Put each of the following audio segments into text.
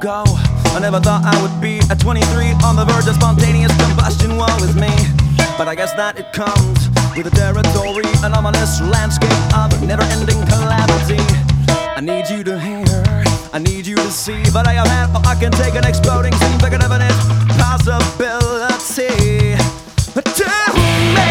ago, I never thought I would be at 23 on the verge of spontaneous combustion. Woe is me, but I guess that it comes with the territory, an ominous landscape of never-ending calamity. I need you to hear, I need you to see, but I have had all I can take, an exploding scene, like an infinite possibility. Tell me,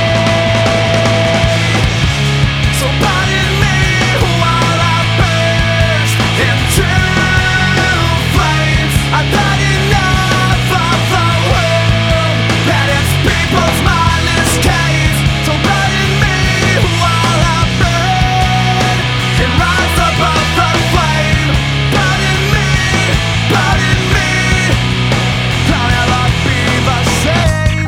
so pardon me while I burst into flames. I've had enough of the world and its people's mindless gaze. So pardon me while I burn and rise above the flame. Pardon me, pardon me, I'll never be the same.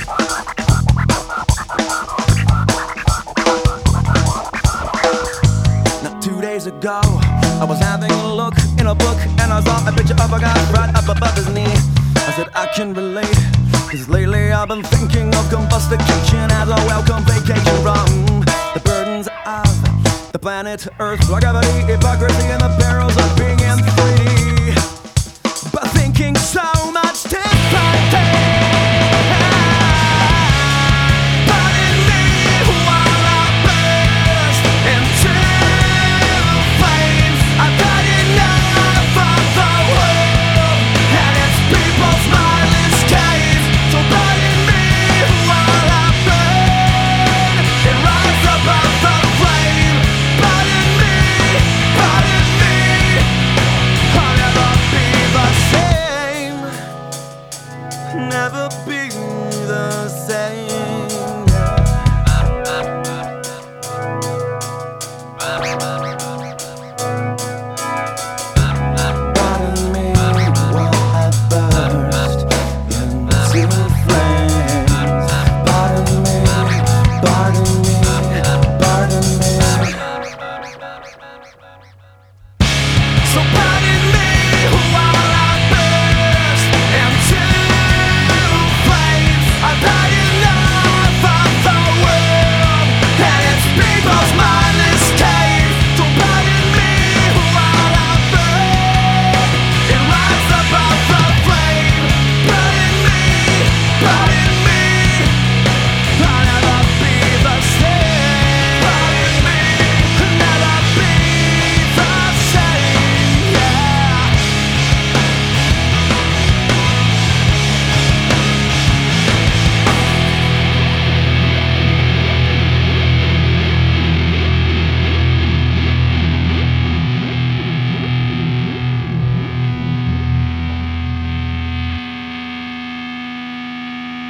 Not 2 days ago, I was having a look in a book and I saw a picture of a guy right up above his knee. I said I can relate, cause lately I've been thinking of combustication as a welcome vacation from the burdens of the planet Earth, like gravity, hypocrisy, and the perils of being in 3D. But thinking so much differently. Pardon me while I burst into flames. I've had enough of the world and its people's mindless gaze. So pardon me while I burn and rise above the flame. Pardon me, I'll never be the same. Never be the same.